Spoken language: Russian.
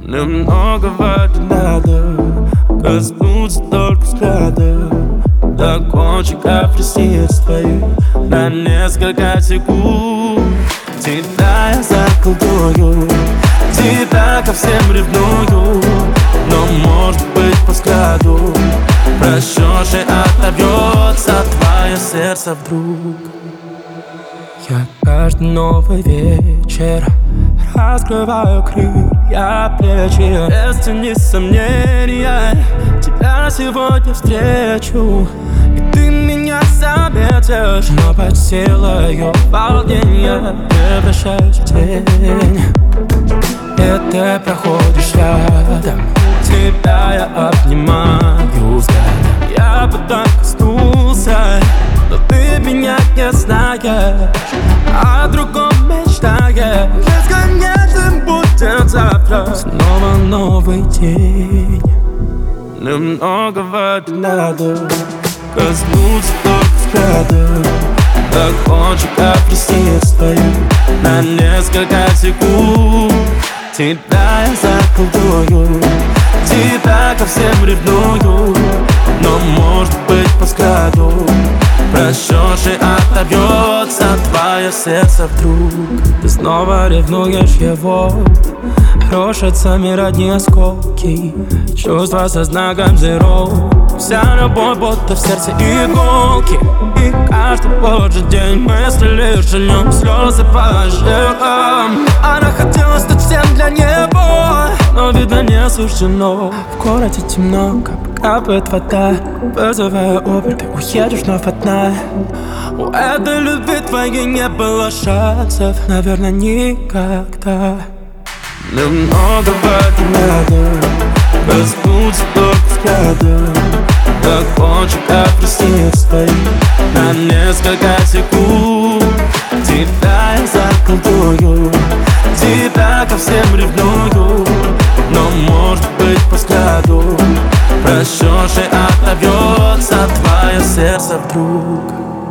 Немногого не надо, коснуться только взгляда до кончиков ресниц твоих на несколько секунд. Тебя я заколдую, тебя ко всем ревную, но может быть по взгляду прощешь и отобьется твое сердце вдруг. Я каждый новый вечер раскрываю крылья, плечи, без тени сомнения тебя сегодня встречу, и ты меня заметишь, но под силою волнения превращаюсь в тень. И ты проходишь рядом, тебя я обнимаю взглядом. Я бы так коснулся, но ты меня не знаешь, о другом мечтаешь. Бесконечным будет завтра снова новый день. Немногого не надо, коснуться только взглядом до кончиков ресниц твоих на несколько секунд. Тебя я заколдую, тебя ко всем ревную, но может быть по взгляду прощешь и отобьется твое сердце вдруг. Ты снова ревнуешь его, крошатся мир одни осколки, чувства со знаком zero. Вся любовь будто в сердце иголки, и каждый божий день мысли лишь о нем, слезы по жилам. Она хотела стать всем для него, но видно не суждено. В городе темно, капает вода, вызывая Uber, ты уедешь вновь одна. У этой любви твоей не было шансов, наверное, никогда. Немногого не надо, коснуться только взглядом до кончиков ресниц твоих на несколько секунд. Тебя я заколдую, тебя ко всем ревную, но может быть по взгляду прощешь и отобьется твое сердце вдруг.